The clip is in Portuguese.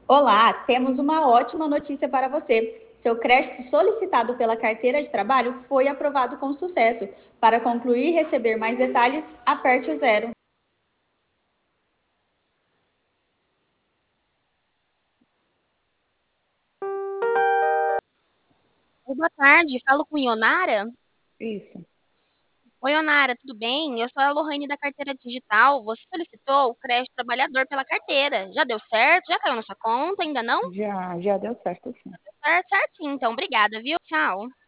Olá, temos uma ótima notícia para você. Seu crédito solicitado pela carteira de trabalho foi aprovado com sucesso. Para concluir e receber mais detalhes, aperte o zero. Oi, boa tarde, falo com Ionara. Isso. Oi, Ionara, tudo bem? Eu sou a Lohane da Carteira Digital. Você solicitou o crédito trabalhador pela carteira. Já deu certo? Já caiu na sua conta? Ainda não? Já deu certo, sim. Deu certo, certinho. Então, obrigada, viu? Tchau.